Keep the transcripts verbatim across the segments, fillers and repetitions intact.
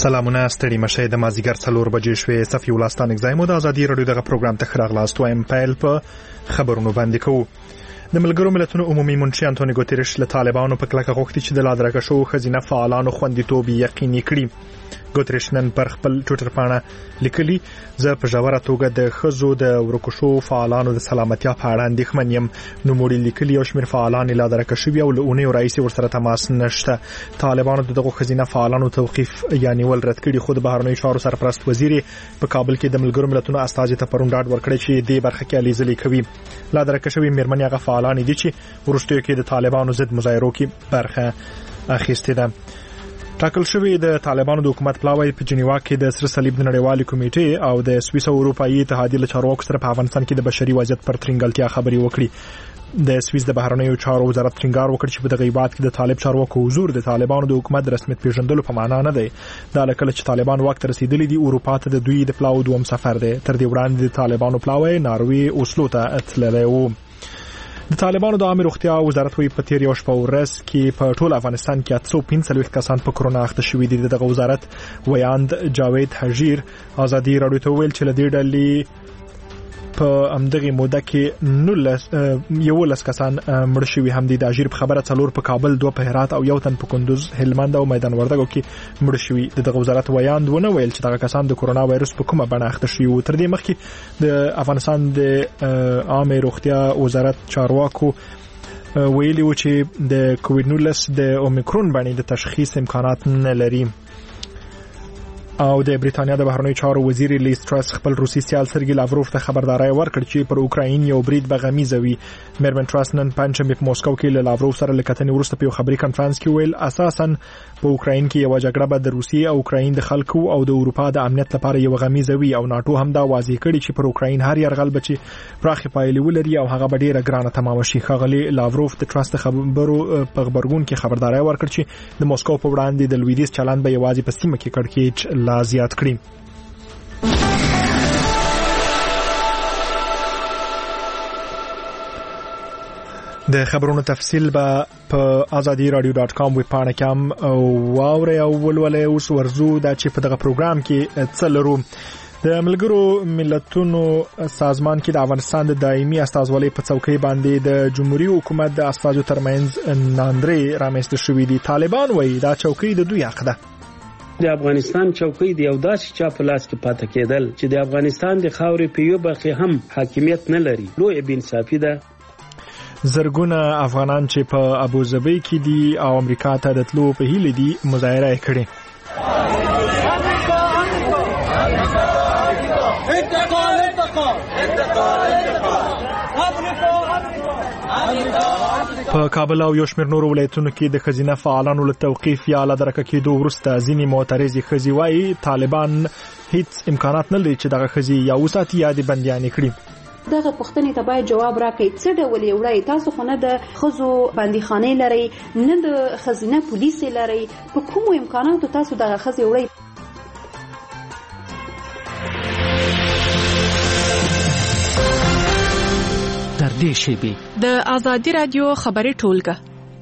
سلامونه ستړي مشه د مازیګر څلور بجې شوې صفي ولستان اگزایمو د ازادي رادیو دغه پروګرام ته خراغلاست وایم پیل په خبرونو باندې کوو. د ملګرو ملتونو عمومي منشي انټونی ګوتریش له طالبانو په کلکه غوښتي چې د لادرکه شو خزینه فعالانو خوندیتوب یقیني کړي. ګوتریش نن پر خپل ټویټر باندې لیکلي زه په ژوره توګه د خزو د ورکو شو فعالانو د سلامتیا په اړه اندېښمن یم. نو موږ لیکلي او شمېر فعالان لادرکه شوي او له اونیو راهیسې ورسره تماس نشته. طالبانو دغه خزینه فعالانو توقیف یعنی ول رد کړي. خو د بهرنیو چارو سرپرست وزیر په کابل کې د ملګرو ملتونو استازي ته پرون ډاډ ورکړی چې د برخه کې الیزلې کوي. لادرکه شوي میرمنې هغه فعالان دي چې ورستیو کې د طالبانو ضد مظاهرو کې برخه اخیستې ده. ټاکل شوی د طالبانو د حکومت پلاوی په جنیوا کې د سره صلیب د نړیوالې کمیټې او د سویس او اروپایي اتحادیې له چارواکو سره په افغانستان کې د بشري وضعیت پر ترنګلتیا خبرې وکړي. د سویس د بهرنیو چارو وزارت ټینګار وکړ چې په دغه هیواد کې د طالب چارواکو حضور د طالبانو د حکومت د رسمیت پیژندلو په معنا نه دی. دا لکه چې طالبان وخت رسیدلی دي اروپا ته د دوی د پلاو دوم سفر دی. تر دې وړاندې د طالبانو پلاوی ناروی اوسلو ته تللی و. د طالبانو د عامه روغتیا وزارت وی په تیر یو شپه ورځ کې په ټول افغانستان کې اته سوه پنځه څلوېښت کسان په کرونا اخته شوي دي. دغه وزارت ویاند جاوید حجیر ازادي رادیو ته ویل چې لدې ډلې په امدغه موده کې یولس کسان مړ شوي هم دي. د اجیر په خبره څلور په کابل، دوه په هرات او یو تن په کندوز، هلمند او میدان وردګو کې مړ شوي. دغه وزارت ویاند ونه ویل چې دغه کسان د کرونا وایرس په کومه بڼه اخته شوي وو. تر دې مخکې د افغانستان د عامه روغتیا وزارت چارواکو ویلي و چې د کووډ نولس د اومیکرون باندې د تشخیص امکانات نه لري. او د بریتانیا د بهرنیو چارو وزیر لیز ټرس خپل روسي سیال سرګي لاوروف ته خبرداري ورکړه چې پر اوکراین یو برید بغمیزه وي. میرمن ټرس نن پنځمه په موسکو کې له لاوروف سره لکتنې وروسته په خبري کانفرنس کې ویل اساسا په اوکراین کې یو جګړه به د روسي او اوکراین د خلکو او د اروپا د امنیت لپاره یو غمیزه وي. او ناتو هم دا واضح کړي چې پر اوکراین هر يرغل بچي پراخه پایلې ولري او هغه به ډیره ګرانه تمام شي. خغلی لاوروف د ټرس خبرو په خبرګون کې خبرداري ورکړه چې د موسکو په وړاندې د لویدیز چلند به یوازې په سیمه کې کړکېچ لا زیات کړي. د خبرونو تفصیل به په ازادي رادیو ډاټ کام ویب پاڼه کې هم واورئ او ولولئ. اوس ورزو دا چې په دغه پروګرام کې څه لرو. د ملګرو ملتونو سازمان کې د افغانستان د دایمي استازولۍ په څوکۍ باندې د جمهوریت حکومت د استازو ترمنځ ناندري رامنځته شوې دي. طالبان وایي دا چوکۍ د دوی حق ده. د افغانستان چوکۍ دی او داسې چا په لاس کې پاتې کېدل چې د افغانستان د خاورې په یو برخه هم حاکمیت نه لري لوی بې انصافي ده. زرګونه افغانان چې په ابوظبي کې دي او امریکا ته د تلو په هیله دي مظاهره کړې. په کابل او یو شمېر نورو ولایتونو کې د خزینه فعالانو له توقیف یا لادرکه کېدو وروسته ځینې معترضې ښځې وایي طالبان هیڅ امکانات نه لري چې دغه ښځې یا وساتي یا د بندیانې کړي. دغه پوښتنې ته باید جواب راکړي څه ډول یې وړئ. تاسو خو نه د ښځو بندیخانې لرئ نه د ښځینه پولیس لرئ، په کومو امکاناتو تاسو دغه ښځې وړئ؟ تر دې شیبې د ازادي رادیو خبري ټولګه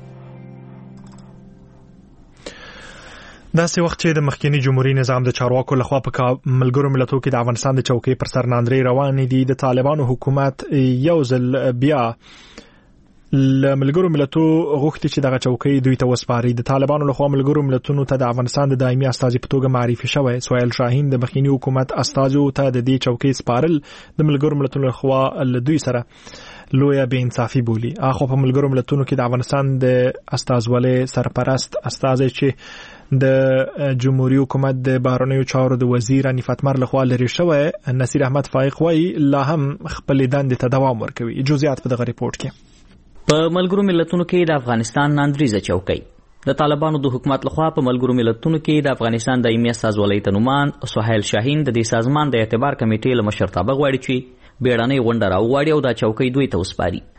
داسې وخت چې د مخکنی جمهوریت نظام د چارواکو لخوا په ملګرو ملتونو کې د افغانستان د چوکۍ پر سر ناندري روان دي، د طالبانو حکومت یو ځل بیا ل ملګرو ملتونو غوښتي چې دغه چوکۍ دوی ته وسپاري. د طالبانو لخوا ملګرو ملتونو ته د افغانستان د دایمي استازي په توګه معرفي شوی سهیل شاهین د مخکنی حکومت استازو ته د دې چوکۍ سپارل د ملګرو ملتونو لخوا له دوی سره لویه بې انصافي بولي. اخو په ملګرو ملتونو کې د افغانستان د استازولۍ سرپرست استازي چې د جمهوریت حکومت د بهرنیو چارو د وزیر انیفت مر لخوا لري شوی نصیر احمد فائق وایي لا هم خپل دندې ته دوام ورکوي. جزئیات په دغه ریپورت کې. په ملګرو ملتونو کې د افغانستان ناندریزه چوکۍ د طالبانو د حکومت لخوا په ملګرو ملتونو کې د افغانستان دایمي استازولۍ ته نومان سهیل شاهین د دې سازمان د اعتبار کمیټې له مشرتابه غواړي چې بیړنۍ غونډه راوغواړي او دا چوکۍ دوی ته وسپاري.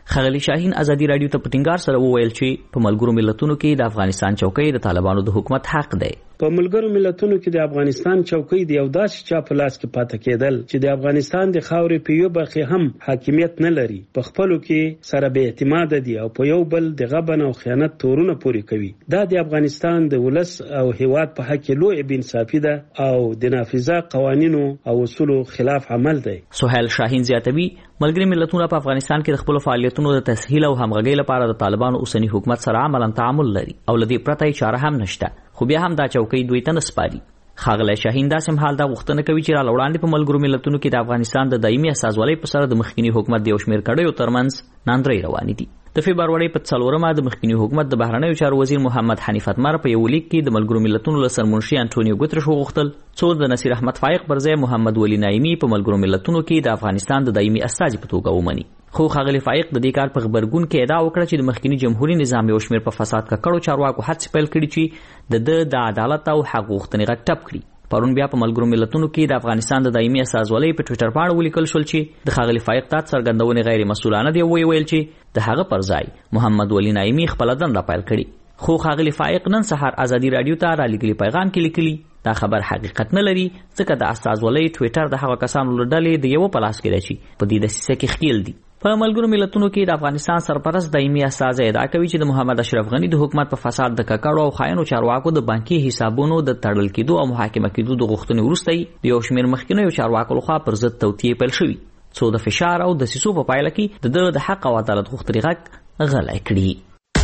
ښاغلي شاهین ازادي رادیو ته په ټینګار سره وویل چې په ملګرو ملتونو کې د افغانستان چوکۍ د طالبانو د حکومت حق دی. په ملګرو ملتونو کې د افغانستان چوکۍ د یو داسې چا په لاس کې پاتې کېدل چې د افغانستان د خاورې په یو برخې هم حاکمیت نه لري، په خپلو کې سره بې اعتماده دي او په یو بل د غبن او خیانت تورونه پورې کوي. دا د افغانستان د ولس او هیواد په حق کې لوی بې انصافي ده او د نافذه قوانینو او اصولو خلاف عمل دی. سهیل شاهین زیاتوي ملګري ملتونه په افغانستان کې د خپل فعالیتونو د تسهیل او همغږۍ لپاره د طالبانو اوسنی حکومت سره عملاً تعامل لري او لدې پرته چاره هم نشته، خو بیا هم دا چوکۍ دوی ته نه سپاري. ښاغلی شاهین داسې حال دا غوښتنه کوي چې را وړاندې په ملګرو ملتونو کې د افغانستان د دایمي استازولۍ په سره د مخکینی حکومت د یو شمېر کړیو ترمنځ ناندرۍ روانې دي. د فبرورۍ په څلورمه د مخکینی حکومت د بهرنیو چارو وزیر محمد حنیف اتمر په یو لیک کې د ملګرو ملتونو له سرمنشي انټونیو ګوترش وغوښتل څو د نصیر احمد فایق پر ځای محمد ولی نایمي په ملګرو ملتونو کې د افغانستان د دایمي استازي په توګه ومني. خو ښاغلی فایق د دې کار په غبرګون کې ادعا وکړه چې د مخکینی جمهوریت نظام یو شمېر په فساد ککړو چارواکو هڅې پیل کړي چې د ده د عدالت او حق غوښتنې غږ ټپ کړي. پرون بیا په ملګرو ملتونو کې د افغانستان د دایمي استازولۍ په ټویټر باندې ولیکل شول چې د ښاغلي فایق تات څرګندونې غیر مسؤلانه دي، ویل چې د هغه پر ځای محمد ولی نایمي خپل دنده پیل کړي. خو ښاغلي فایق نن سهار ازادي رادیو ته را لېږلي پیغام کې لیکلي دا خبر حقیقت نه لري، ځکه د استازولۍ ټویټر د هغه کسانو له ډلې د یوه په لاس کې دی چې په دې دسیسه کې ښکیل دي. په ملګرو ملتونو کې د افغانستان سرپرست دایمي استازی ادعا کوي چې د محمد اشرف غنی د حکومت په فساد د ککړو او خاینو چارواکو د بانکي حسابونو د تړل کېدو او محاکمه کېدو د غوښتنې وروسته د یو شمېر مخکینیو چارواکو لخوا پر ضد توطیې پیل شوي، څو د فشار او دسیسو په پایله کې د ده د حق او عدالت غوښتنې غږ غلی کړي.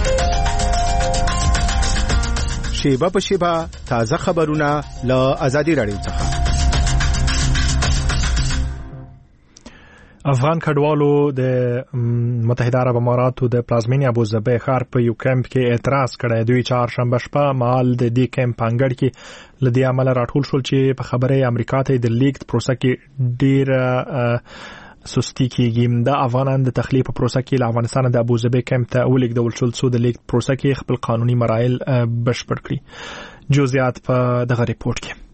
شیبه په شیبه تازه خبرونه له ازادي رادیو څخه. افغان کډوالو د متحده عرب اماراتو د پلازمینې ابوظبي ښار په یو کمپ کې اعتراض کړی. دوی چهارشنبه شپه مهال د دې کمپ په انګړ کې له دې امله راټول شول چې په خبره امریکا ته د لیږد پروسه کې ډېره سستی کېږي. د افغانان د تخلیه په پروسه کې له افغانستان د ابوظبي کمپ ته ولېږدول شول څو د لیږد پروسه کې خپل قانوني مراحل بشپړ کړي. جزئیات په دغه ریپورت کې.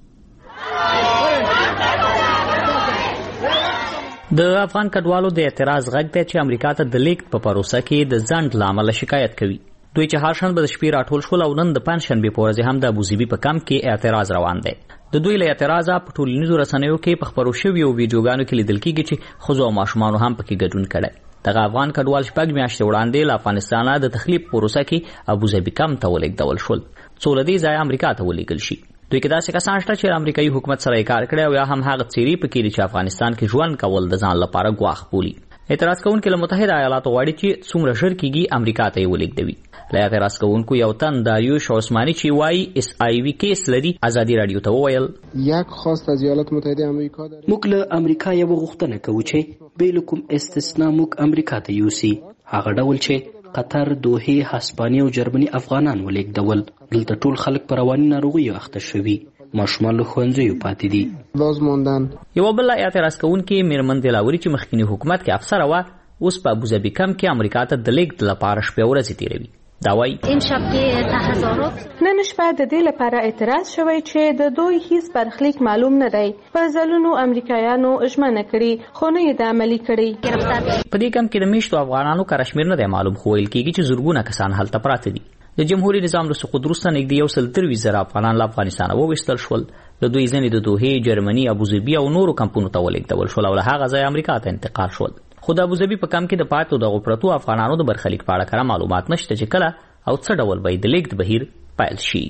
د افغان کډوالو د اعتراض غږ دی چې امریکا ته د لیږد په پروسه کې د ځنډ له امله شکایت کوي. دوی چې هرشنبه د شپې راټول شول او نن د پنجشنبې په ورځ هم د ابوظبي په کمپ کې اعتراض روان دی. د دوی له اعتراضه په ټولنیزو رسنیو کې په خپرو شویو ویډیوګانو کې لیدل کېږي چې ښځو او ماشومانو هم پکې ګډون کړی. دغه افغان کډوال شپږ میاشتې وړاندې له افغانستانه د تخلیه پروسه کې ابوظبي کمپ ته ولېږدول شول څو له دې ځایه امریکا ته ولېږل شي. دوی کې داسې کسان شته چې امریکایي حکومت سره یې کار کړی او یا هم هغه څیرې پکې دي چې افغانستان کې ژوند کول د ځان لپاره ګواښ بولي. اعتراض کوونکي له متحده ایالاتو غواړي چې څومره ژر کېږي امریکا ته یې ولېږدوي. له اعتراض کوونکو یو تن داریوش عثماني چې وایي اس آی وي کیس لري ازادي رادیو ته وویل یک خواست از ایالات متحده آمریکا داریم. موږ له امریکا یو غوښتنه کوو چې بې کوم استثنا موږ امریکا ته یوسي، هغه ډول چې قطر، دوحې، هسپانیا او جرمني افغانان ولېږدول. دلته ټول خلک په رواني ناروغیو اخته شوي، ماشومان له ښوونځیو پاتې دي. باز ماندن. یو بل اعتراض کوونکی میرمن دلاوري چې مخکینی حکومت کې افسر وه اوس په ابوظبي کمپ کې امریکا ته د لیږد لپاره شپې ورځې تېروي. دا وایي این شب کې تظاهرات نن شپه د دې لپاره اعتراض شوی چې د دوی هیڅ برخلیک معلوم نه دی. په ځلونو امریکایانو ژمنه کړې خو نه یې د عملي کړې. په دې کمپ کې د میشتو افغانانو کره شمېر نه دی معلوم، خو ویل کېږي چې زرګونه کسان هلته پراته دي. د جمهوریت نظام له سقوط وروسته نږدې یو سل ترویشت زره افغانان له افغانستانه وویستل شول. له دوی ځینې د دوحې، جرمني، ابوظبي او نورو کمپونو ته ولېږدول شول او له هغه ځایه امریکا ته انتقال شول. خو د ابوظبي په کمپ کې د پاتو دغو پرتو افغانانو د برخلیک په اړه کره معلومات نشته چې کله او څه ډول به د لیږد بهیر پیل شي.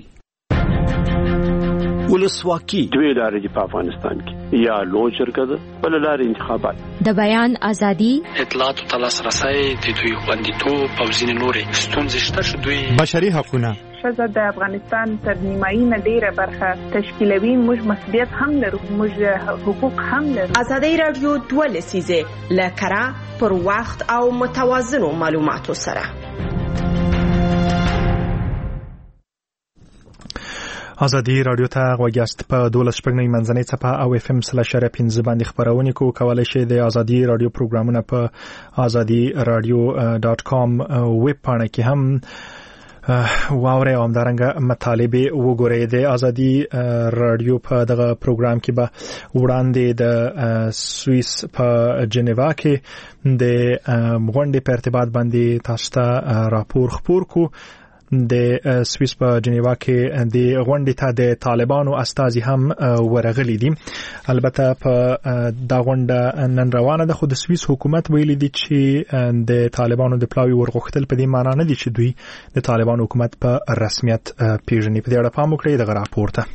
ولسواکي دوی لارې دي په افغانستان کې، یا لوی شرکت بل لارې انتخابات، د بیان ازادي، اطلاعات او لاسرسي، د دوی خوندیتوب او ځینې نورې ستونزې شته چې دوی بشري حقونه ښځه د افغانستان تر نیمایي نه ډېره برخه تشکیلوي. موږ مسؤلیت هم لرو، موږ حقوق هم لرو. ازادي رادیو دوه لسیزه له کره پر وخت او متوازنو معلوماتو سره. ازادي رادیو ته غوږیاست. په دولس شپږنۍ منځنۍ څپه او اف ام سلاش اشاریه پنځه باندې خپرونه کوو. کولی شئ د ازادي رادیو پروګرامونه په ازادي رادیو ډاټ کام ویب پاڼه کې هم واوري او همدارنګه مطالبه وګورئ. د ازادي رادیو په دغه پروګرام کې به وړاندې د سوئیس په جنیوا کې د غونډې په ارتباط باندې تاسو ته راپور خپور کو. د سوئیس په جنیوا کې د غونډې ته د طالبانو استازي هم ورغلي دي. البته په دا غونډه نن روانه ده، خو د سوئیس حکومت ویلي دي چې د طالبانو د پلاوی ورغښتل په دې معنی نه دي چې دوی د طالبانو حکومت په رسمیت پیژني. په دې اړه پام وکړئ دغه راپور ته.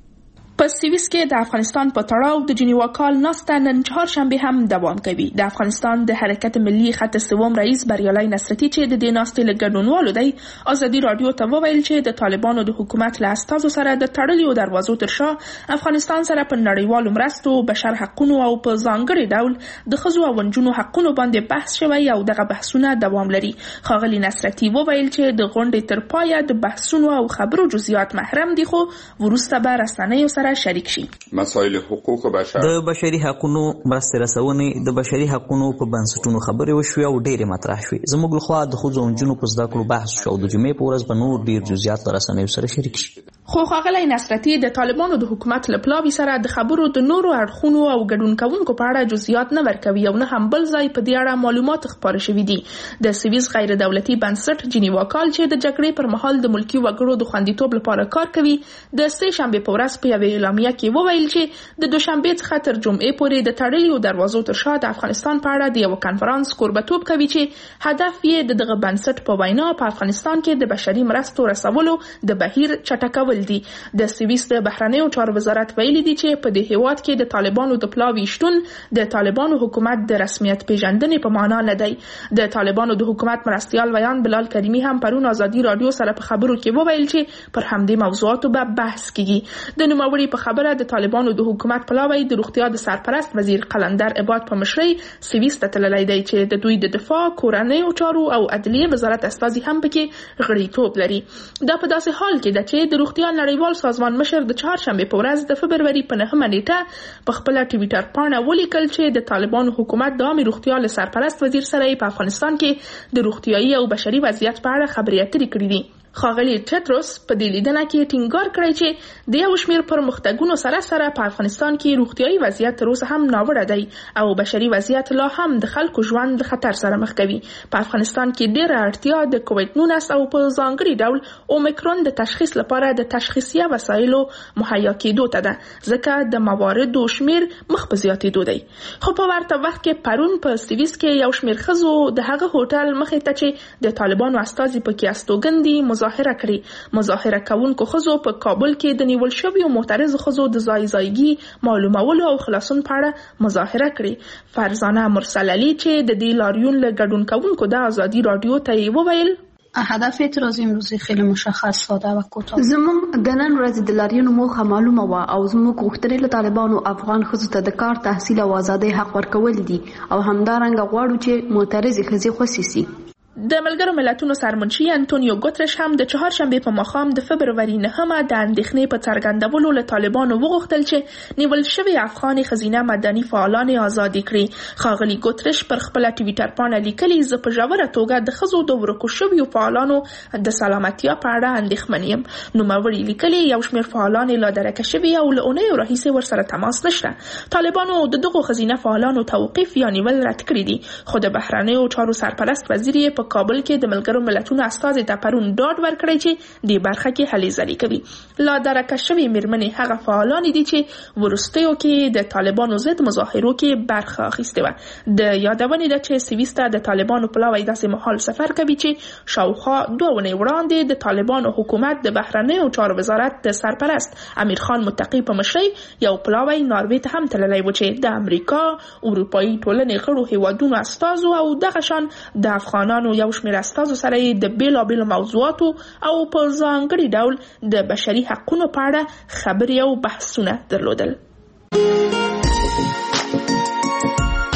په سوئیس کې د افغانستان په تړاو د جنیوا کال ناسته نن چهارشنبه هم دوام کوي. د افغانستان د حرکت ملي خط سوم رئیس بریالي نصرتي چې د دې ناستې له ګډونوالو دی ازادي رادیو ته وویل چې د طالبانو د حکومت له استازو سره د تړلیو دروازو تر شا افغانستان سره په نړیوالو مرستو، بشر حقوقو او په ځانګړي ډول د ښځو او نجونو حقوقو باندې بحث شوی او دغه بحثونه دوام لري. ښاغلي نصرتي وویل چې د غونډې تر پایه د بحثونو او خبرو جزئیات محرم دي، خو وروسته به رسنیو سره شریک شي. مسائل حقوق بشر، د بشري حقوقو مرستې رسونې، د بشري حقوقو په بنسټونو خبرې وشوې او ډېرې مطرح شوې. زموږ لخوا د ښځو او نجونو په زده کړو بحث شو او د جمعې په ورځ به نور ډېر جزئیات له رسنیو سره شریک شي. خو ښاغلی نصرتي د طالبانو د حکومت له پلاوي سره د خبرو د نورو اړخونو او ګډون کوونکو په اړه جزئیات نه ورکوي او نه هم بل ځای په دې اړه معلومات خپاره شوي دي. د سوئیس غیر دولتي بنسټ جنیوا کال چې د جګړې پر مهال د ملکي وګړو د خوندیتوب لپاره کار کوي د سه شنبه په ورځ په یوه اعلامیه کې وویل چې د دوشنبه څخه تر جمعې پورې د تړلیو دروازو تر شا د افغانستان په اړه د یو کانفرنس کوربتوب کوي چې هدف یې د دغه بنسټ په وینا په افغانستان کې د بشري مرستو رسولو د بهیر چټکول دي. د سوئیس د بهرنیو چارو وزارت ویلي دي چې په دې هیواد کې د طالبانو د پلاوي شتون د طالبانو حکومت د رسمیت پیژندنې په معنا نه دی. د طالبانو د حکومت مرستیال ویان بلال کریمی هم پرون ازادي رادیو سره په خبرو کې وویل چې پر همدې موضوعاتو به بحث کیږي. د نوموړي په خبره د طالبانو د حکومت پلاوی د روغتیا د سرپرست وزیر قلندر عباد په مشرۍ سوئیس ته تللی دی چې د دوی د دفاع، کورنیو چارو او عدلیه وزارت استازي هم پکې غړیتوب لري. دا په داسې حال کې ده چې د روغتیا نړیوال سازمان مشر د چهارشنبه په ورځ د فبروري په نهمه نیټه په خپل ټویټر پاڼه ولیکل چې د طالبانو حکومت د عامه روغتیا له سرپرست وزیر سره په افغانستان کې د روغتیايي او بشري وضعیت په اړه خبرې اترې کړې دي. ښاغلي ټیدروس په دې لیدنه کې ټینګار کړی چې د یو شمېر پرمختګونو سره سره په افغانستان کې روغتیايي وضعیت تر اوسه هم ناوړه دی او بشري وضعیت لا هم د خلکو ژوند د خطر سره مخ کوي. په افغانستان کې ډېره اړتیا د کووډ نولس او په ځانګړي ډول اومیکرون د تشخیص لپاره د تشخیصیه وسایلو مهیا کېدو ته ده، ځکه د مواردو شمېر مخ په زیاتېدو دی. خو په ورته وخت کې پرون په سوئیس کې یو شمېر ښځو د هغه هوټل مخې ته چې د طالبانو استازي پکې استوګن دي مظاهره کړې. مظاهره کوونکو ښځو په کابل کې د نیول شویو معترضو ښځو د ځای ځایګي معلومولو او خلاصون په اړه مظاهره کړې. فرزانه مرسل علي چې د دې لاریون له ګډون کوونکو د ازادي رادیو ته یې وویل هدف اعتراض امروزی خیلی مشخص ساده و کوتاه. زموږ د نن ورځې د لاریون موخه معلومه وه او زموږ غوښتنې له طالبانو افغان ښځو ته د کار، تحصیل او ازادۍ حق ورکول دي او همدارنګه غواړو چې معترضې ښځې خوشې سي. د ملګرو ملتونو سرمنشي انټونیو ګوترش هم د چهارشنبه په ماښام د فبروري نهمه د اندېښنې په څرګندولو له طالبانو وغوښتل چې نیول شوي افغان ښځینه مدني فعالان آزاد کړي. ښاغلي ګوترش پر خپل ټویټر پاڼه لیکلي زه په ژوره توګه د ښځو د ورکو شویو فعالانو د سلامتیا په اړه اندېښمن یم. نوموړي لیکلي یو شمېر فعالان لا درکه شوي او له اونیو راهیسې ورسره تماس نشته. طالبانو د دغو ښځینه فعالانو توقیف یا نیول رد کړي دي، خو د بهرنیو چارو سرپرست وزیر په کابل کې د ملګرو ملتونو استازي ته پرون ډاډ ورکړی چې د برخه کې هلې ځلې کوي. لا درکه شوي میرمنې هغه فعالان دي چې وروستیو کې د طالبانو ضد مظاهرو کې برخه اخیستې وه. د یادونې ده چې سوئیس ته د طالبانو پلاوی داسې مهال سفر کوي چې شاوخوا دوه اونۍ وړاندې د طالبانو حکومت د بهرنیو چارو وزارت د سرپرست امیر خان متقي په مشرۍ یو پلاوی ناروې ته هم تللی و چې د امریکا، اروپایي ټولنې غړو هیوادونو استازو او دغه شان د افغانانو یو شمېر استازو سره د بیلابیلو موضوعاتو او په ځانګړي ډول د بشري حقوقو په اړه خبرې او بحثونه درلودل.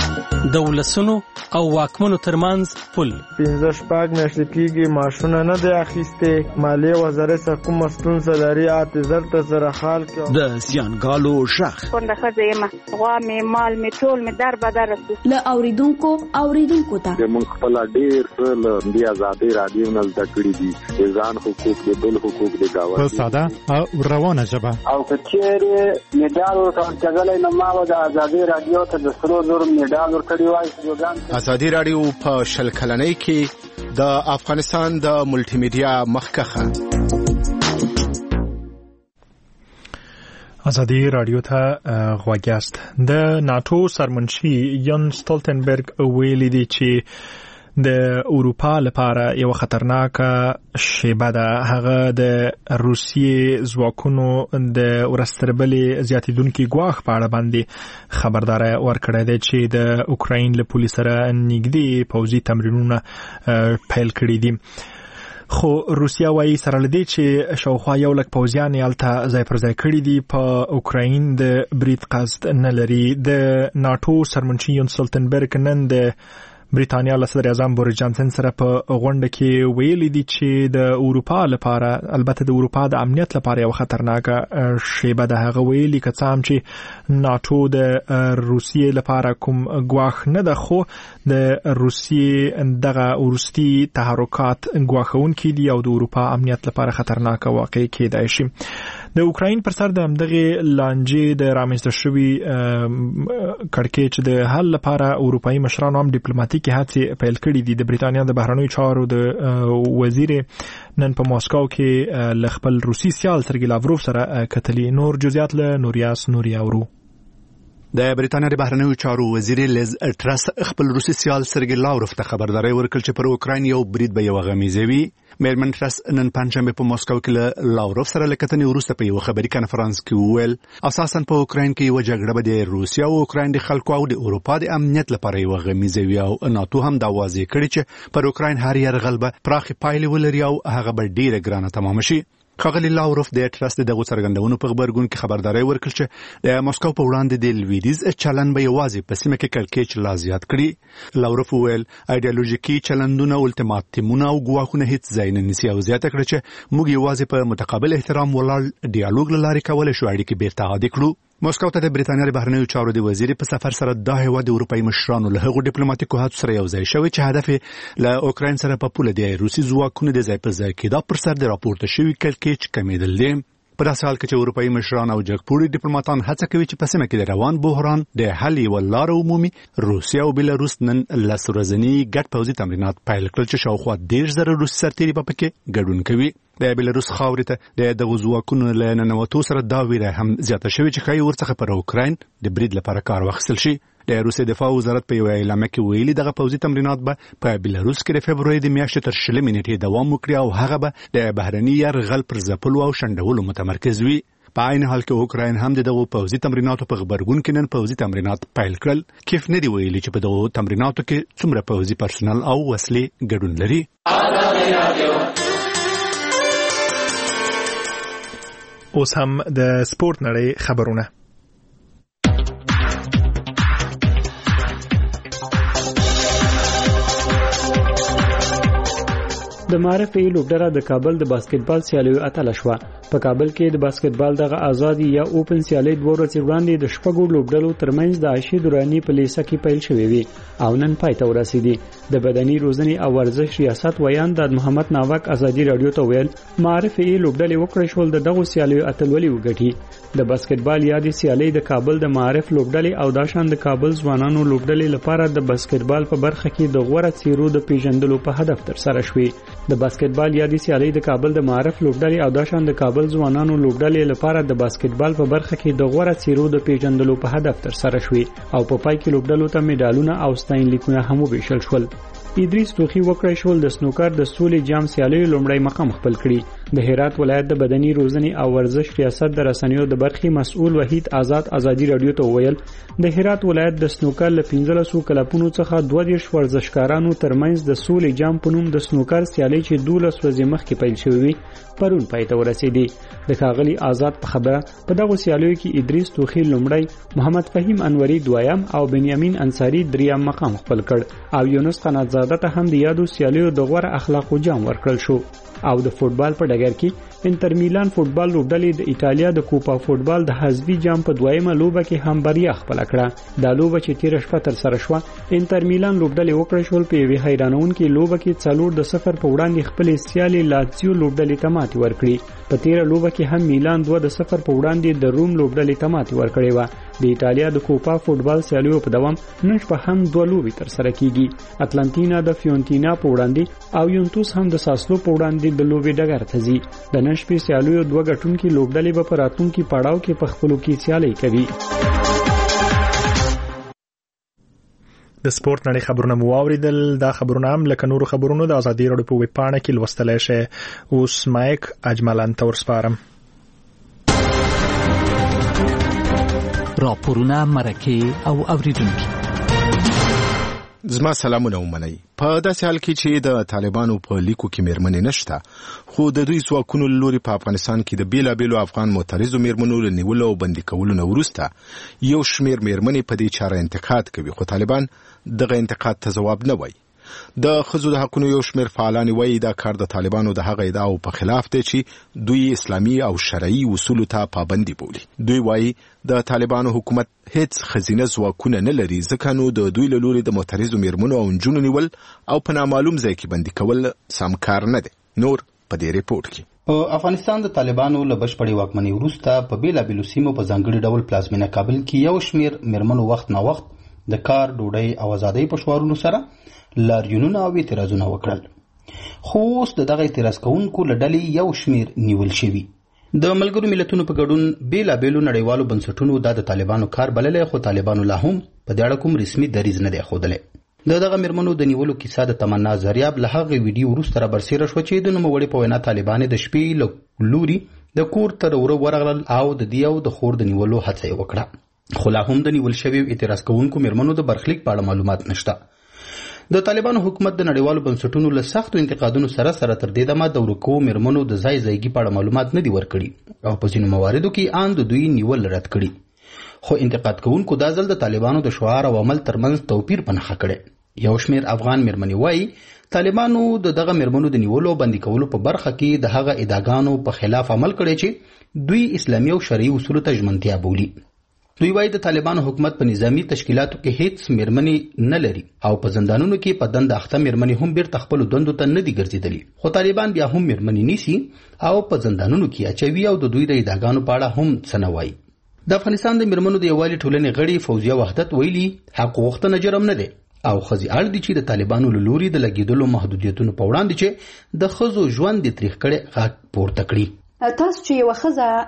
د ولسونو او واکمنو ترمنځ پل. پنځه شپږ میاشتې کېږي ماشونه نه دی اخیستې. مالیې وزارت څخه کومه ستونزه لري اته زر ته سره حال کړه. د زیانګالو غږ کونډه ښځه یم، غوا مې مال مې ټول مې در بدر رسو. له اوریدونکو اوریدونکو ته موږ خپل ډېر څه له دې ازادۍ راډیو نه زده کړي دي، ځان حقوق دي، بل حقوق دي کاوه په ساده او روانه ژبه. او که چیرې میډال ورکول کېدلی نو ما به د ازادۍ راډیو ته د سرو زرو میډال ورکړی وای. ازادي راډیو په شل کلنۍ کې د افغانستان د ملټي میډیا مخکخه. ازادي راډیو ته غوږ یاست. د ناتو سرمنشي یان ستولتنبرګ ویلي دی چې د اروپا لپاره یو خطرناکه شیبه ده. هغه د روسیې ځواکونو د ورستربلې زیاتیدونکي ګواښ په اړه باندې خبرداري ورکړې ده چې د اوکراین له پولیس سره نږدې پوځي تمرینونه پیل کړي دي. خو روسیا وايي سره لدی چې شاوخوا یو لک پوځیان یالته ځای پر ځای کړي دي په اوکراین د برید قصد نه لري. د ناتو سرمنشي یان ستولتنبرګ نن د بریتانیا له صدر اعظم بوریس جانسن سره په غونډه کې ویلي دي چې د اروپا لپاره، البته د اروپا د امنیت لپاره یو خطرناکه شیبه ده. هغه ویلي که څه هم چې ناتو د روسیې لپاره کوم ګواښ نه ده، خو د روسیې دغه وروستي تحرکات ګواښونکي دي او د اروپا امنیت لپاره خطرناکه واقع کېدای شي. د اوکراین پر سر د همدغه لانجې د رامنځته شوي کړکېچ د حل لپاره اروپایي مشرانو هم ډیپلوماټیکي هڅې پیل کړې دي. د بریتانیا د بهرنیو چارو د وزیر نن په ماسکو کې ل خپل روسي سیال سرګی لاوروف سره کتلي. نور جزئیات له نوریاس نوریا ورو. د بریتانیا د بهرنیو چارو وزیر لیز ټرس خپل روسي سیال سرګی لاوروف ته خبرداري ورکړه چې پر اوکراین یو برید به یو غمیزوي. میرمن ټرس نن پنځمه په ماسکو کې له لاوروف سره لکتنې وروسته په یو خبري کانفرنس کې وویل اساساً په اوکراین کې یو جګړه به د روسیا او اوکراین د خلکو او د اروپا د امنیت لپاره یو غمیزوي او ناتو هم دا واضح کړی چې پر اوکراین هر یرغل به پراخي پایلې ولري او هغه به ډیره ګرانه تمام شي. ښاغلي لاوروف د ټرست دغه څرګندونو په خبرګون کې خبرداري ورکړه چې د ماسکو په وړاندې د لویدیز چلن به یوازې په سیمه کې کړکېچ لا زیات کړي. لاوروف وویل ایډیالوژیکي چلندونه، الټیماټومونه او ګواښونه هیڅ ځای نه نیسي او زیاته کړه چې موږ یوازې په متقابل احترام ولاړ ډیالوګ له لارې کولای شو اړیکې بیرته عادي کړو. ماسکو ته د بریتانیا د بهرنیو چارو د وزیر په سفر سره د هیواد د اروپایي مشرانو له هغو ډیپلوماټیکو هڅو سره یو ځای شوی چې هدف له اوکراین سره په پوله د روسي ځواکونو د ځای په ځای کېدا پر سر د راپورته شوي کړکېچ کمیدل دي. په داسې حال کې چې اروپایي مشران او جګپوړي ډیپلوماټان هڅه کوي چې په سیمه کې د روان بحران د حل یوه لاره ومومي. روسیا او بیلاروس نن لس ورځني ګډ پوځي تمرینات پیل کړل چې شاوخوا دېرش زره روسي سرتېري به پکې ګډون کوي. د بیلاروس خاورې ته د دغو ځواکونو له ننوتو سره دا ویره هم زیاته شوې چې ښایي ورڅخه پر اوکراین د برید لپاره کار واخیستل شي. د روسیې دفاع وزارت په یوه اعلامیه کې ویلي دغه پوځي تمرینات به په بیلاروس کې د فبروري د میاشتې تر شلمې نیټې دوام وکړي او هغه به د بهرني یرغل پر ځپلو او شنډولو متمرکز وي. په عین حال کې اوکراین هم دغه پوځي تمریناتو په خبرګون کې نن پوځي تمرینات پیل کړل. کیف نه دی ویلي چې په دغه تمریناتو کې څومره پوځي پرسنل او وسلې ګډون لري. اوس هم د سپورت نړۍ خبرونه. د معرف لوبډله د کابل د باسکټبال سیالیو اتله شوه. په کابل کې د باسکټبال دغه آزادي یا اوپن سیالي دوه ورځې وړاندې د شپږو لوبډلو ترمنځ د عایشې دوراني په لیسه کې پیل شوې وي او نن پای ته ورسېدي. د بدني روزنې او ورزش ریاست ویان د محمد ناوک ازادي رادیو ته ویل معرف لوبډلې وکړې شول د دغه سیالیو اتلولي وګټي. د باسکټبال یادې سیالي د کابل د معرف لوبډلې او داشان د کابل ځوانانو لوبډلې لپاره د باسکټبال په برخه کې د غوړه څیرو د پیژندلو په هدف تر سره شوې. د باسکټبال یادې سیالي د کابل د معرف لوبډلې او داشان د کابل ځوانانو لوبډلې لپاره د باسکټبال په برخه کې د غوړه څیرو د پیژندلو په هدف تر سره شوې او په پای کې لوبډلو ته میډالونه او ستاینلیکونه هم وویشل شول. ادریس توخی وکړی شول د سنوکر د سولې جام سیالیو لومړی مقام خپل کړي. د هرات ولایت د بدني روزنې او ورزش ریاست د رسنیو د برخې مسؤل وحید آزاد ازادي رادیو ته وویل د هرات ولایت د سنوکر له پنځلسو کلبونو څخه دوه دیرش ورزشکارانو ترمنځ د سولې جام په نوم د سنوکر سیالۍ چې دولس ورځې مخکې پیل شوې وي پرون پای ته ورسېدې. د ښاغلي آزاد په خبره په دغو سیالیو کې ادریس توخی لومړی، محمد فهیم انوري دویم او بنیامین انصاری دریم مقام خپل کړ او یونس قناتزاده ته هم د یادو سیالیو د غوره اخلاقو جام ورکړل شو. او د فوتبال په ډګر کې انټر میلان فوتبال لوبډلې د ایټالیا د کوپا فوتبال د حذفي جام په دویمه لوبه کې هم بریا خپل کړه. دا لوبه چې تیر شپه تر سره شوه انټر میلان لوبډلې وکړه شول په یوه حیرانونکې لوبه کې څلور د صفر په وړاندې خپل سیالي لاتزیو لوبډلې ته ماتې ورکړي. په تیر لوبه کې هم میلان دوه د صفر په وړاندې د روم لوبډلې ته ماتې ورکړې و. د ایټالیا د کوپا فوتبال سیالیو په دوام نن شپه هم دوه لوبې تر سره کیږي. اتلانتینا د فیونتینا په وړاندې او یونتوس هم د ساسلو په وړاندې د لوبې ډګر ته ځي. د نن شپې سیالیو دوه ګټونکي لوبډلې به په راتلونکي پړاو کې په خپلو کې سیالي کوي. د سپورت نړۍ خبرونه مو واوریدل. دا خبرونه هم لکه نورو خبرونو د ازادي راډیو په ویب پاڼه کې لوستلای شئ. اوس مایک اجملان ته ورسپارم. راپورونه، مرکې او اوریدونکي زما سلامونه ومنئ. په داسې حال کې چې د طالبانو په لیکو کې میرمنې نشته، خو د دوی ځواکونو له لوري په افغانستان کې د بیلابیلو افغان معترضو میرمنو له نیولو او بندي کولو نه وروسته یو شمېر میرمنې په دې چاره انتقاد کوي، خو طالبان دغه انتقاد ته ځواب نه وایي. د ښځو د حقونو یو شمېر فعالان وایي دا کار د طالبانو د هغه ادعاو په خلاف دی چې دوی اسلامي او شرعي اصولو ته پابندي بولي. دوی وایي د طالبانو حکومت هیڅ خزینه ځواکونه نه لري، ځکه نو د دوی له لوري د معترضو میرمنو او نجونو نیول او په نامعلوم ځای کې بندي کول سم کار نه دی. نور په دې ریپورت کې په افغانستان د طالبانو له بشپړې واکمنۍ وروسته په بیلابیلو سیمو په ځانګړي ډول پلازمینه کابل کې یو شمېر میرمنو وخت نا وخت د کار، ډوډۍ او ازادۍ په شعارونو سره لاریونونه او اعتراضونه وکړل. خو اوس د دغه اعتراض کوونکو له ډلې یو شمېر نیول شوي. د ملګرو ملتونو په ګډون بیلابیلو نړیوالو بنسټونو دا د طالبانو کار بللی، خو طالبانو لا هم په دې اړه کوم رسمي دریځ نه دی ښودلی. د دغه میرمنو د نیولو کیسه د تمنا زریاب له هغې ویډیو وروسته رابرسېره شوه چې د نوموړې په وینا طالبان د شپې له لوري د کور تر وره ورغلل او د دې او د خور د نیولو هڅه یې وکړه. خو لا هم د نیول شویو اعتراض کوونکو میرمنو د برخلیک په اړه معلومات نشته. د طالبانو حکومت د نړیوالو بنسټونو له سختو انتقادونو سره سره تر دې دمه د ورکو میرمنو د ځای ځایګي په اړه معلومات نه دي ورکړي او په ځینو مواردو کې ان د دوی نیول رد کړي. خو انتقاد کوونکو دا ځل د طالبانو د شعار او عمل ترمنځ توپیر په نښه کړی. یو شمېر افغان میرمنې وایي طالبانو د دغه میرمنو د نیولو او بندي کولو په برخه کې د هغه ادعاګانو په خلاف عمل کړی چې دوی اسلامي او شرعي اصولو ته ژمنتیا بولي. دوی وایي د طالبانو حکومت په نظامی تشکیلاتو کې هیڅ میرمنې نه لري او په زندانونو کې په دنده اخته میرمنې هم بیرته خپلو دندو ته نه دي ګرځېدلي. خو طالبان بیا هم میرمنې نیسي او په زندانونو کې اچوي او د دوی د ادعاګانو په اړه هم څه نه وایي. د افغانستان د میرمنو د یووالي ټولنې غړي فوزیه وحدت ویلي حق غوښتنه جرم نه دی او ښځې اړ دي چې د طالبانو له لوري د لګېدلو محدودیتونو په وړاندې چې د ښځو ژوند د تریخ کړی غږ پورته کړي. تاسو چې یو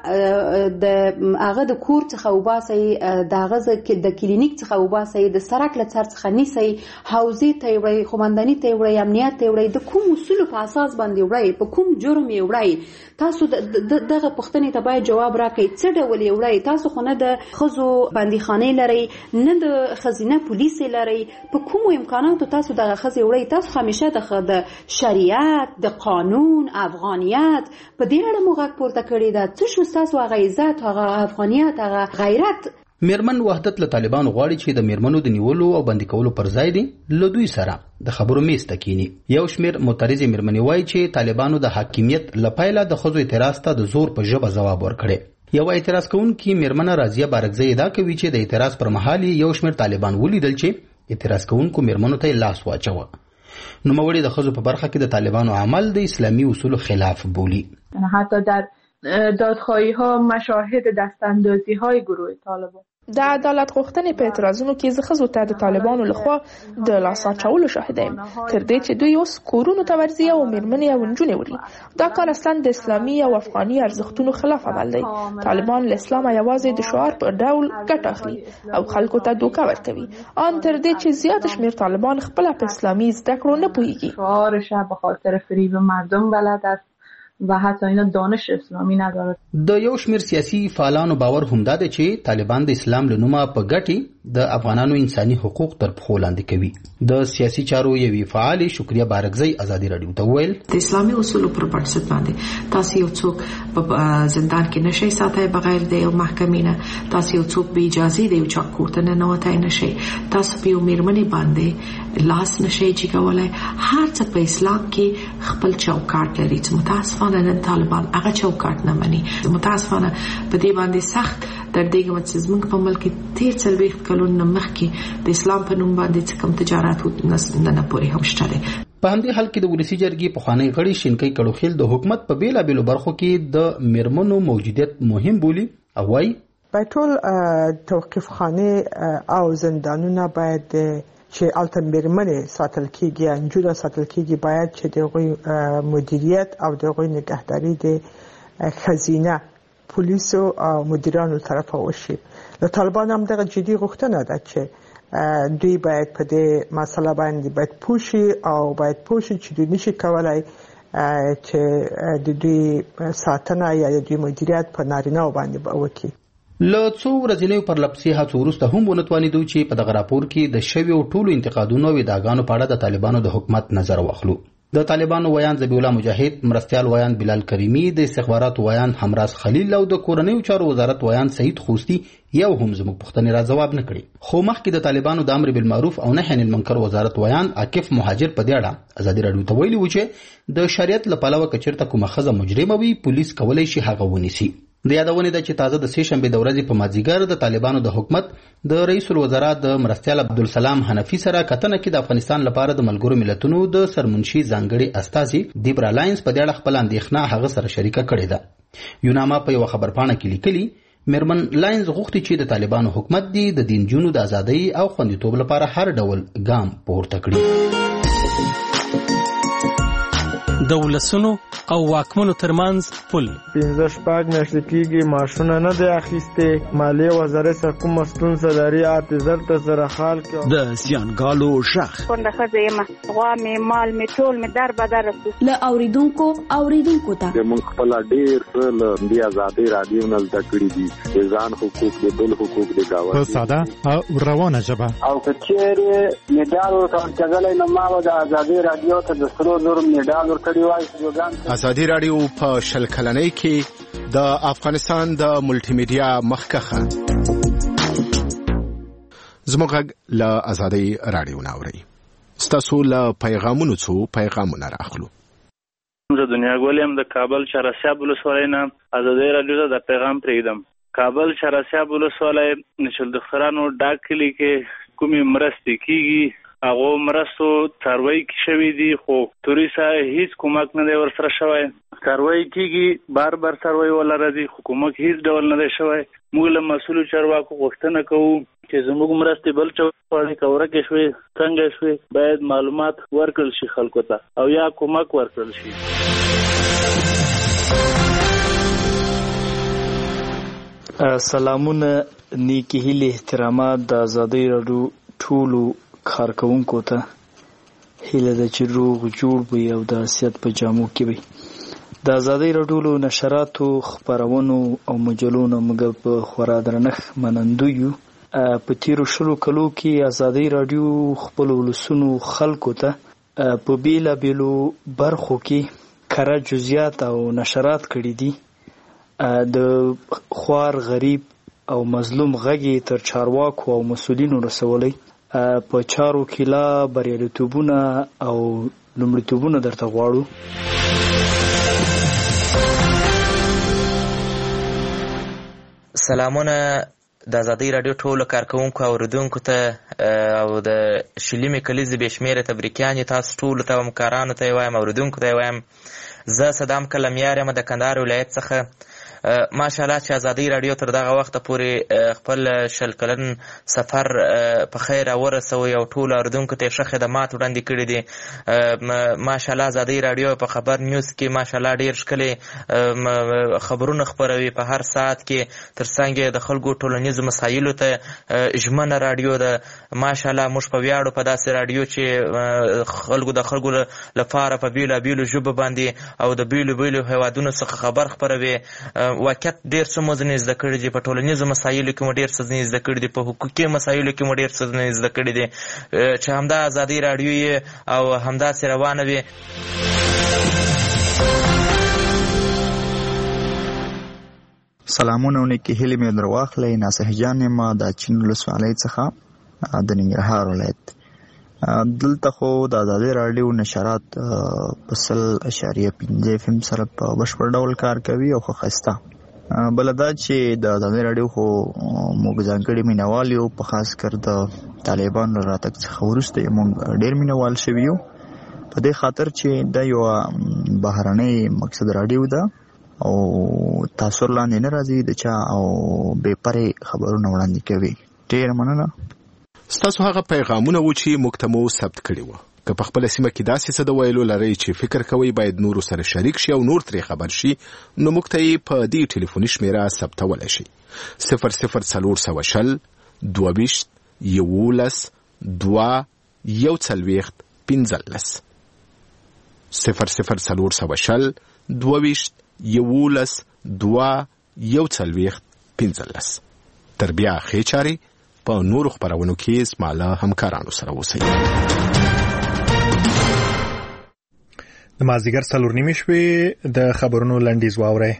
ښځه د هغه د کور څخه وباسئ، د هغه د کلینیک څخه وباسئ، د سړک له سر څخه نیسئ، حوزې ته یې وړئ، قومنداني ته یې وړئ، امنیت ته یې وړئ، د کوم اصولو په اساس باندې وړئ، په کوم جرم یې وړئ، تاسو دغه پوښتنې ته باید جواب راکړئ. څه ډول یې وړئ؟ تاسو خو نه د ښځو بندیخانې لرئ، نه د ښځینه پولیس لرئ، په کومو امکاناتو تاسو دغه ښځې وړئ؟ تاسو همیشه د شریعت، د قانون، افغانیت په دې اړه مو غږ پورته کړی ده. څه شو ستاسو هغه عزت، هغه افغانیت، هغه غیرت؟ میرمن وحدت له طالبانو غواړي چې د میرمنو د نیولو او بندي کولو پر ځای دي له دوی سره د خبرو میز ته کینی. یو شمېر معترضې میرمنې وایي چې طالبانو د حاکمیت له پیله د ښځو اعتراض ته د زور په ژبه ځواب ورکړی. یو اعتراض کوونکې میرمنه راضیه بارکزی ادعا کوي چې د اعتراض پر مهال یو شمېر طالبان ولیدل چې اعتراض کوونکو میرمنو ته لاس واچوه. نوموړې د ښځو په برخه کې د طالبانو عمل د اسلامي اصولو خلاف بولي. حتی در دادخواهی ها مشاهد دستاندازی های گروه طالبان د عدالت غوښتنې په اعتراضونو کې زه ښځو ته د طالبانو لخوا د لاس اچولو شاهده یم، تر دې چې دوی اوس کورونو ته ورځي او میرمنې او نجونې وړي. دا کار اصلا د اسلامي او افغاني ارزښتونو خلاف عمل دی. طالبان له اسلامه یوازې د شعار په ډول ګټه اخلي او خلکو ته دوکه ورکوي، ان تر دې چې زیات شمېر طالبان خپله په اسلامي زده کړو نه پوهیږي. شعارش به خاطر فریب مردم بلد است و حتی اینا دانش اسلامی نداره. د یو شمیر سیاسي فعالانو باور همدا دی چې طالبان د اسلام له نومه په ګټې د افغانانو انساني حقوق تر پښو لاندې کوي. د سیاسي چارو یوې فعالې شکریه بارکزی ازادي راډیو ته وویل د اسلامي اصولو پر بنسټ باندې تاسو یو څوک په زندان کې نشئ ساتئ بغیر د یو محکمې نه، تاسو یو څوک به اجازه د یو چا کور ته ننوتئ نشئ، تاسو په یو میرمنې باندې لاس نشئ جګولی. هر څه په اسلام کې خپل چوکاټ لري چې متاسفانه نن طالبان هغه چوکاټ نه مني. متاسفانه په دې باندې سخت دردېږم چې زموږ په ملک کې تیر څلوېښت کلونه مخکې د اسلام په نوم باندې کوم تجارت نه پورې هم شته دی. په همدې حال کې د ولسي جرګې پخوانی غړي شینکۍ کړوخیل د حکومت په بیلابیلو برخو کې د میرمنو موجودیت مهم بولي او وایي په ټول توقیف خانه او زندانونه باید چې الته میرمنې ساتل کیږي، انجوره ساتل کیږي، باید چې دغه مدیریت او دغه نگهداری د خزینه پولیسو او مدیرانو طرفه وشي. د طالبان هم دغه جدي غوښتنه ده چې دوی باید په دې مسله باندې باید پوښي او باید پوښي چې دوی نشي کولای چې د دوی ساتنه یا د دوی مدیریت په نارینه باندې وکړي. له څو ورځنیو پرلپسې هڅو وروسته هم ونه توانېدو چې په دغه راپور کې د شویو ټولو انتقادونو او ادعاګانو په اړه د طالبانو د حکومت نظر واخلو. د طالبانو ویان ذبیح الله مجاهد، مرستیال ویان بلال کریمی، د استخباراتو ویان همراز خلیل او د کورنیو چارو وزارت ویان سعید خوستی یو هم زموږ پوښتنې را ځواب نه کړي. خو مخکې د طالبانو د امر بالمعروف او نهي عن المنکر وزارت ویان عاکف مهاجر په دې اړه ازادي راډیو ته ویلي و چې د شریعت له پلوه که چېرته کومه ښځه مجرمه وي پولیس کولی شي هغه ونیسي. د یادونې ده چې تازه د سې شنبې د ورځې په مازدیګر د طالبانو د حکومت د رئیس الوزرا د مرستیال عبدالسلام حنفي سره کتنه کې د افغانستان لپاره د ملګرو ملتونو د سرمنشي ځانګړي استازي دیبرا لاینز په دې اړه خپل اندېښنه هغه سره شریکه کړې ده. یوناما په یو خبرپاڼه کې لیکلي میرمن لاینز غوښتي چې د طالبانو حکومت دی د دین جونو د ازادۍ او خوندیتوب لپاره هر ډول ګام پورته کړي. د ولسونو او واکمنو ترمنځ پل پنځه شپږ میاشتې کېږي معاشونه نه دی اخیستې، مالیې وزارت څخه کومه ستونزه لري، اتې زر ته سره خال کې د زیانګالو غږ کونډه ښځه یم، غوا مې مال مې ټول مې در بدر له اوریدونکو اوریدونکو ته موږ خپل ډېر څه له دې ازادۍ راډیو نه زده کړي دي، د ځان حقوق د بل حقوق د ګاونډي په ساده او روانه ژبه. او که چېرې میډال ورکول کېدلی نو ما به د ازادۍ راډیو ته د سرو زرو میډال ورکړی وای. ازادي راډیو په شل کلنۍ کې د افغانستان د ملټي میډیا مخکخه زموږ له ازادي راډیو ناوړي ستاسو له پیغامونو څو پیغامونه راخلو. زه دنیا ګولم د کابل شهرسیاب ولسوالۍ نه ازادي راډیو ته د پیغام پرېږدم. کابل شهرسیاب ولسوالۍ نشل د خرانو ډاک کلی کې کومې مرستې کیږي هغه مرستو څاروي کې شوي دي، خو توریسا هیڅ کومک نه دی ورسره شوی. څاروي کېږي بار بار څاروي ولا راځي، حکومت هیڅ ډول نه دی شوی. موږ له مسؤلو چارواکو غوښتنه کوو چې زموږ مرستې بل چا غواړي که ورکې شوې څنګه شوې باید معلومات ورکړل شي خلکو ته او یا کومک ورکړل شي. سلامونه، نیکی هیلې، احترامات د ازادۍ راډیو ټولو کارکونکو ته هیله ده چې روغ جوړ وي او د حیثیت په جامو کې وي. د ازادۍ راډیو نشراتو خپرونو او مجلونو موږ په خورا درنښت منندوی یو. په تیرو شلو کلو کې ازادۍ راډیو خپلو ولسونو خلکو ته په بیلابیلو برخو کې کره جزئیات او نشرات کړي دي. د خوار غریب او مظلوم غږ تر چارواکو او مسؤلینو رسولی په چارو کې لا بریالیتوبونه او لومړیتوبونه درته غواړو. سلامونه د ازادۍ راډیو ټولو کارکوونکو او اوریدونکو ته او د شلیمې کلیزې بې شمېره تبریکیانې تاسو ټولو ته همکارانو ته یې وایم اوریدونکو ته یې وایم. زه صدام کلمیار یم د کندهار ولایت څخه. ماشاءالله چې ازادي رادیو تر دغه وخت پورې خپل شل کلن سفر په خیر ورسوي او ټول اوریدونکو ته ښه خدمات وړاندې کړي دي. ماشاءالله ازادي رادیو په خبر نیوز کې ماشاءالله ډیر ښکلي خبرونه خپروي په هر ساعت کې، ترڅنګ د خلکو ټولنیزو مسایلو ته ژمنه رادیو ده. ماشاءالله موږ په ویاړو په داسې رادیو چې خلکو د خلکو لپاره په بیلابیلو ژبو باندې او د بیلو بیلو هیوادونو څخه خبر خپروي. واقعیت ډېر څه مو ځینې زده کړي دي، په ټولنیزو مسایلو کې مو ډېر څه ځینې زده کړي دي، په حقوقي مسایلو کې مو ډېر څه ځینې زده کړي دي چې همدا ازادي رادیو یې او همداسې روانه وي. سلامونه ونکي هیلې مې در واخلئ. ناصح جان یم د چین ولسوالۍ څخه د ننګرهار ولایت. دلته خو د ازادي رادیو نشرات په سل اشاریه پنځه اف ام سره په بشپړ ډول کار کوي او ښه ښایسته. بله دا چې د ازادي رادیو خو موږ ځانګړي مینوال یو، په خاص کر د طالبانو له راتګ څخه وروسته موږ ډېر مینوال شوي یو، په دې خاطر چې دا یوه بهرنۍ مقصد رادیو ده او تاثر لاندې نه راځي د چا او بې پرې خبرونه وړاندې کوي. ډېره مننه. ستاسو هغه پیغامونه و چې موږ ته مو ثبت کړي وو. که په خپله سیمه کې داسې څه د ویلو لرئ چې فکر کوئ باید نورو سره شریک شي او نور ترې خبر شي، نو موږ ته یې په دې ټلیفوني شمیره ثبتولی شي: صفر صفر څلور سوه شل دوه ویشت یولس دوه یو څلوېښت پنځلس صفر صفر څلور سوه شل دوه ویشت یولس دوه یو څلوېښت پنځلس. تر بیا ښې چارې په نورو خپرونو کې زما له همکارانو سره اوسئ. د مازدیګر څلور نیمې شوې د خبرونو لنډیز واورئ.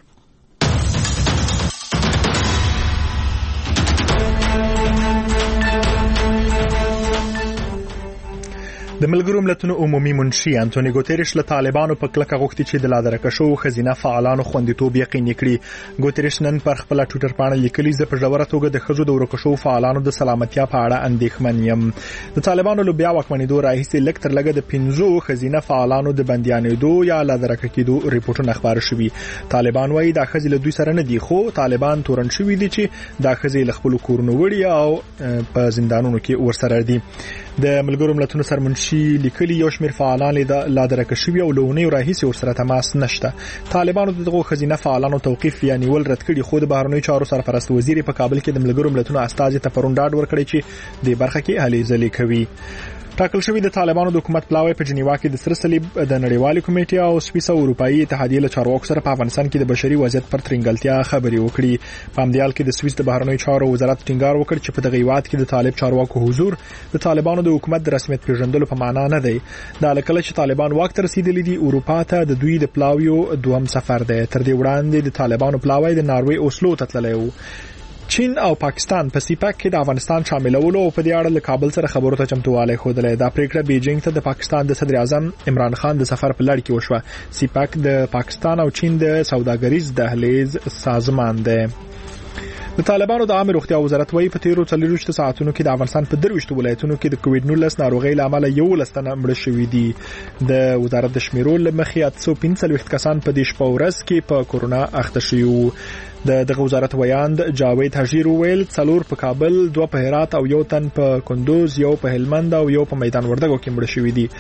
د ملګرو ملتونو عمومي منشي انټونی ګوتریش له طالبانو په کلکه غوښتي چې د لادرکه شوو ښځینه فعالانو خوندیتوب یقیني کړي. ګوتریش نن پر خپله ټویټر پاڼه لیکلي: زه په ژوره توګه د ښځو د ورکه شوو فعالانو د سلامتیا په اړه اندېښمن یم. د طالبانو له بیا واکمنېدو راهیسې لږ تر لږه د پنځو ښځینه فعالانو د بندیانېدو یا لادرکه کېدو ریپورټونه خپاره شوي. طالبان وایي دا ښځې له دوی سره نه دي، خو طالبان تورن شوي دي چې دا ښځې له خپلو کورونو وړي او په زندانونو کې ورسره دي. د ملګرو ملتونو سرمنشي لیکلي یو شمېر فعالان لادرکه شوي او له اونیو راهیسې ورسره تماس نشته. طالبانو د دغو ښځینه فعالانو توقیف یا نیول رد کړي، خو د بهرنیو چارو سرپرست وزیر په کابل کې د ملګرو ملتونو استازي ته پرون ډاډ ورکړی چې دې برخه کې هلې ځلې کوي. ټاکل شوی د طالبانو د حکومت پلاوی په جنیوا کې د سره صلیب د نړیوالې کمیټې او سویس او اروپایي اتحادیې له چارواکو سره په افغانستان کې د بشري وضعیت پر ترنګلتیا خبرې وکړي. په همدې حال کې د سویس د بهرنیو چارو وزارت ټینګار وکړ چې په دغه هیواد کې د طالب چارواکو حضور د طالبانو د حکومت د رسمیت پیژندلو په معنا نه دی. دا لکه چې طالبان واک ته رسیدلي دي، اروپا ته د دوی د پلاویو دوهم سفر دی. تر دې وړاندې د طالبانو پلاوی د ناروې اوسلو ته تللی و. چین او پاکستان په سیپاک کې د افغانستان شاملولو او په دې اړه له کابل سره خبرو ته چمتووالی ښودلی. دا پریکړه بیجینګ ته د پاکستان د صدر اعظم عمران خان د سفر په لړ کې وشوه. سیپاک د پاکستان او چین د سوداګریز دهلیز سازمان دی. د طالبانو د عامه روغتیا وزارت وايي په تیرو څلوېښتو ساعتونو کې د افغانستان په درویشتو ولایتونو کې د کووډ نولس ناروغۍ له امله یولس تنه مړه شوي دي. د وزارت د شمیرو له مخې اته سوه پنځه څلوېښت کسان په دې شپه ورځ کې په کورونا اخته شوي وو. د دغه وزارت ویاند جاوید حجیر وویل څلور په کابل، دوه په هرات او یو تن په کندوز، یو په هلمند او یو په میدان وردګو کې مړه شوي دي.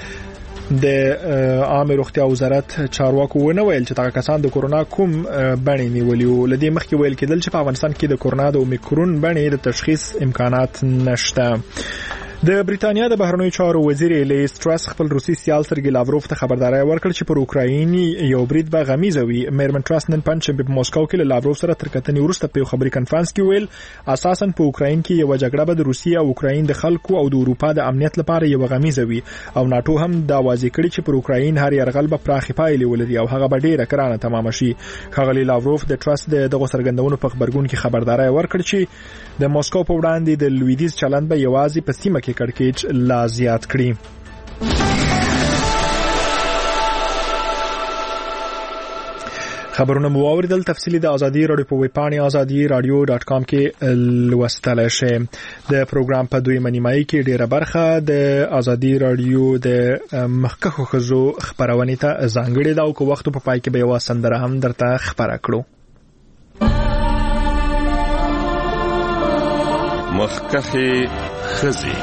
د عامه روغتیا وزارت چارواکو ونه ویل چې دغه کسان د کورونا کوم بڼې نیولي وو. له دې مخکې ویل کېدل چې په افغانستان کې د کورونا د اومیکرون بڼې د تشخیص امکانات نشته. د بریتانیا د بهرنیو چارو وزیر لیز ټرس خپل روسي سیال سرګي لاوروف ته خبرداري ورکړه چې پر اوکرایني یو برید به غمیزه وي. میرمن ټرس نن پنځشنبه په مسکو کې له لاوروف سره تر کتنې وروسته په خبري کانفرنس کې ویل اساسا په اوکراین کې یو جګړه به د روسیې او اوکراین د خلکو او د اروپا د امنیت لپاره یو غمیزه وي او ناتو هم دا واضح کړی چې پر اوکراین هر یرغل به پراخي پایلې ولري او هغه به ډیره کرانه تمام شي. ښاغلي لاوروف د ټرس دغه څرګندونو په خبرګون کې خبرداري ورکړه چې د مسکو په وړاندې د لویدیز چلند به یوازې په سیمه کې کړکېچ لا زیات کړي. خبرونه مو اوریدل. تفصیلی د ازادي رادیو په ویب پاڼې ازادي رادیو ډاټ کام کې لوستلی شئ. د پروګرام په دویمه نیمایي کې ډیره برخه د ازادي رادیو د مخکښو ښځو خپرونې ته ځانګړې ده او که وخت په پای کې به یوه سندره هم درته خپره کړو. مخکخې ښځې.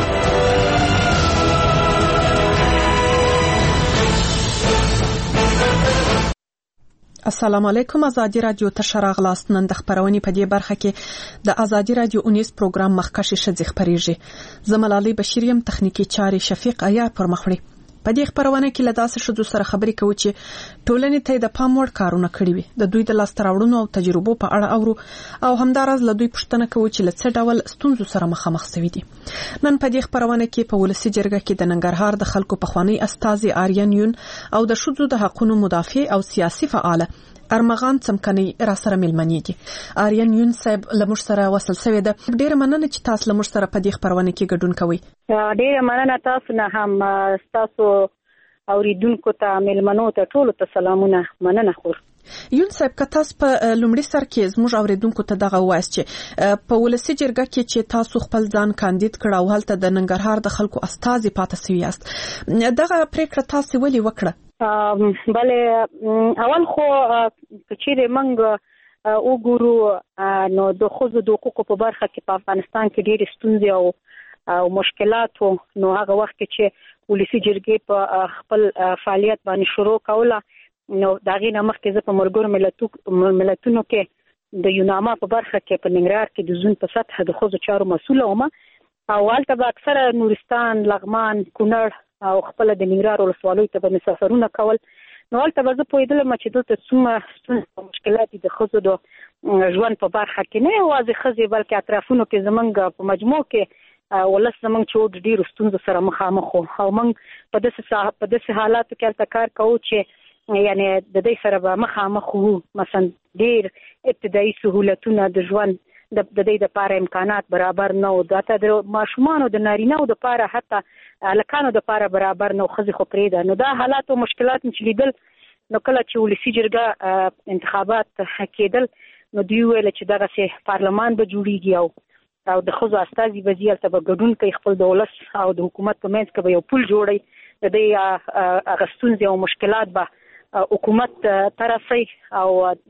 السلام علیکم. ازادي رادیو ته شراغلاست. نن د خبرونې په دې برخه کې د ازادي رادیو اونیس پروګرام مخکښې ښځې خبرېږي. زه ملالۍ بشیر یم، تخنیکی چارې شفیق عیار پر مخ وړي. په دې خبرونه کې له داسې ښځو سره خبرې کوو چې ټولنې ته د پام وړ کارونه کړي وي، د دوی د لاسته راوړنو او تجربو په اړه اورو او همداراز له دوی پوښتنه کوو چې له څه ډول ستونزو سره مخامخ شوي دي. نن په دې خبرونه کې په ولسي جرګه کې د ننګرهار د خلکو پخوانی استازي آریان یون او د ښځو د حقوقو مدافع او سیاسي فعال ارمغان څمکني را سره ملمنې دي. آریان یون صاحب له موږ سره وصل شوی ده. ډیره مننه چې تاسو له موږ سره په دې خبرونه کې ګډون کوئ. ډیره مننه تاسو نه هم تاسو اوریدونکو ته ملمنو ته ټول ته سلامونه. مننه خور. یون صاحب که تاسو په لومړي سر کې زموږ اوریدونکو ته دغه وایست چې په ولسي جرګه کې چې تاسو خپل ځان کاندید کړ او هلته د ننګرهار د خلکو استازي پاتې شوي یاست، دغه پریکړه تاسو ولې وکړه؟ بله اول خو کچېرې موږ وګورو نو د ښځو د حقوقو په برخه کې په افغانستان کې ډېرې ستونزې او او مشکلات وو. نو هغه وخت کې چې ولسي جرګې په خپل فعالیت باندې شروع کوله، نو دا غي نه مخکې زه په ملګرو ملتونو کې د یوناما په برخه کې په ننګرهار کې د زون په سطح د ښځو چارو مسؤله وم او هلته به اکثره نورستان، لغمان، کونړ او خپل د ننګرهار ولسوالیو ته به سفرونه کول. نو هلته به زه پوهېدلم چې دلته څومره ستونزې او مشکلات د ښځو د ژوند په برخه کې، نه یوازې ښځې بلکې اطرافونو کې زمونږ په مجموع کې ولس زمونږ چې ډېرو ستونزو سره مخامخ وو او موږ په داسې په داسې حالاتو کې هلته کار کوو چې یعنی د دې سره به مخامخ وو. مثلا ډېر ابتدایي سهولتونه د ژوند د دې لپاره امکانات برابر نه وو، حتی د ماشومانو د نارینه‌و لپاره حتی هلکانو لپاره برابر نه وو، ښځې خو پرېږده. نو دا حالات او مشکلات چې لیدل، نو کله چې ولسي جرګه انتخابات کېدل نو دوی ویل چې دغسې پارلمان به جوړېږي او او د ښځو استازي به ځي، هلته به ګډون کوي، خپل د ولس او د حکومت په منځ کې به یو پل جوړوي، د دې هغه ستونزې او مشکلات به حکومت ته رسوي او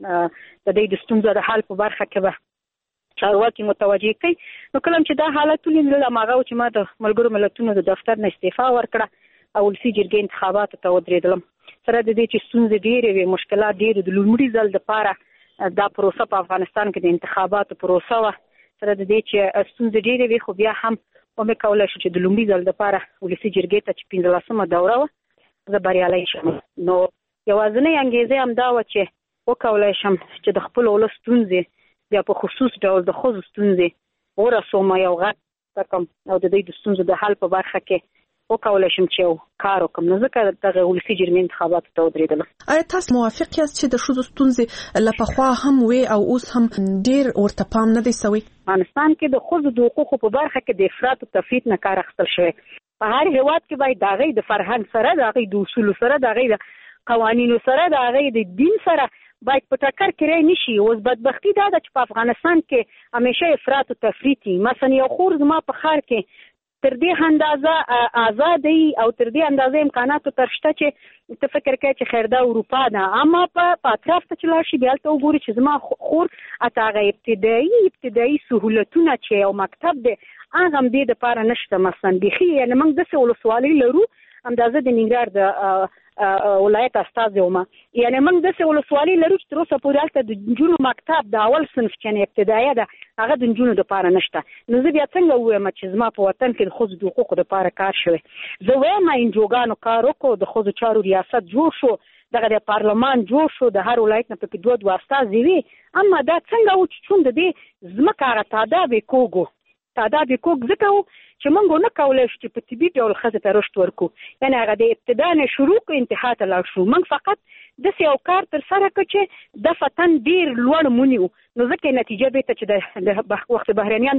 د دې د ستونزو د حل په برخه کې به چارواکي متوجه کوي. نو کله چې دا حالت ولیدل، هماغه و چې ما د ملګرو ملتونو د دفتر نه استعفا ورکړه او ولسي جرګې انتخاباتو ته ودرېدلم. سره د دې چې ستونزې ډېرې وې، مشکلات ډېر، د لومړي ځل دپاره دا پروسه په افغانستان کې د انتخاباتو پروسه وه. سره د دې چې ستونزې ډېرې وې، خو بیا هم ومې کولی شو چې د لومړي ځل دپاره ولسي جرګې ته چې پنځلسمه دوره وه زه بریالی شم. نو یوازینۍ انګېزه همدا وه چې وکولی شم چې د خپل ولس ستونزې بیا په خصوص ډول د ښځو ستونزې ورسوم، یو غږ وکړم او د دوی د ستونزو د حل په برخه کې وکولی شم چې یو کار وکړم. نو ځکه دغه ولسي جرګې انتخاباتو ته ودرېدلم. آیا تاسو موافق یاست چې د ښځو ستونزې له پخوا هم وې او اوس هم ډېر ورته پام نه دی شوی؟ افغانستان کې د ښځو د حقوقو په برخه کې د افراط او تفریط نه کار اخیستل شوی. په هر هېواد کې باید د هغې د فرهنګ سره، د هغې د اصولو سره، د هغې د قوانینو سره، د هغې د دین سره باید په ټکر کې رای نشي. اوس بدبختي دا ده چې په افغانستان کې همیشه افراط او تفریط وي. مثلا یو خور زما په ښار کې تر دې اندازه آزادۍ او تر دې اندازه امکاناتو تر شته چې ته فکر کوې چې خیر دا اروپا ده، اما په اطراف ته چې لاړ شي بیا هلته وګوري چې زما خور حتی هغه ابتدایي ابتدایي سهولتونه چې یو مکتب دی هغه هم دې دپاره نشته. مثلا بیخي یعنې موږ داسې ولسوالۍ لرو، همدازه د ننګرهار د ولایت استازی وم، یعنې موږ داسې ولسوالۍ لرو چې تر اوسه پورې هلته د نجونو مکتب د اول صنف چې ابتدایه ده هغه د نجونو دپاره نشته. نو زه بیا څنګه ووایم چې زما په وطن کې د ښځو د حقوقو دپاره کار شوی؟ زه وایم انجوګانو کار وکړو، د ښځو چارو ریاست جوړ شو، دغه د پارلمان جوړ شو، د هر ولایت نه پکې دوه دوه استازي وي. اما دا څنګه و چې چون د دې ځمکه هغه تعداد یې کوږ و، تعداد یې کوږ ځکه و چې موږ ونه کولی شو چې په طبي ډول ښځې ته رشد ورکړو، یعنې هغه د ابتدا نه شروع کړو انتها ته لاړ شو. موږ فقط داسې یو کار ترسره کړ چې د فتن ډېر لوړ مونیو. نو ځکه یې نتیجه بېرته چې د وخت بهرنیان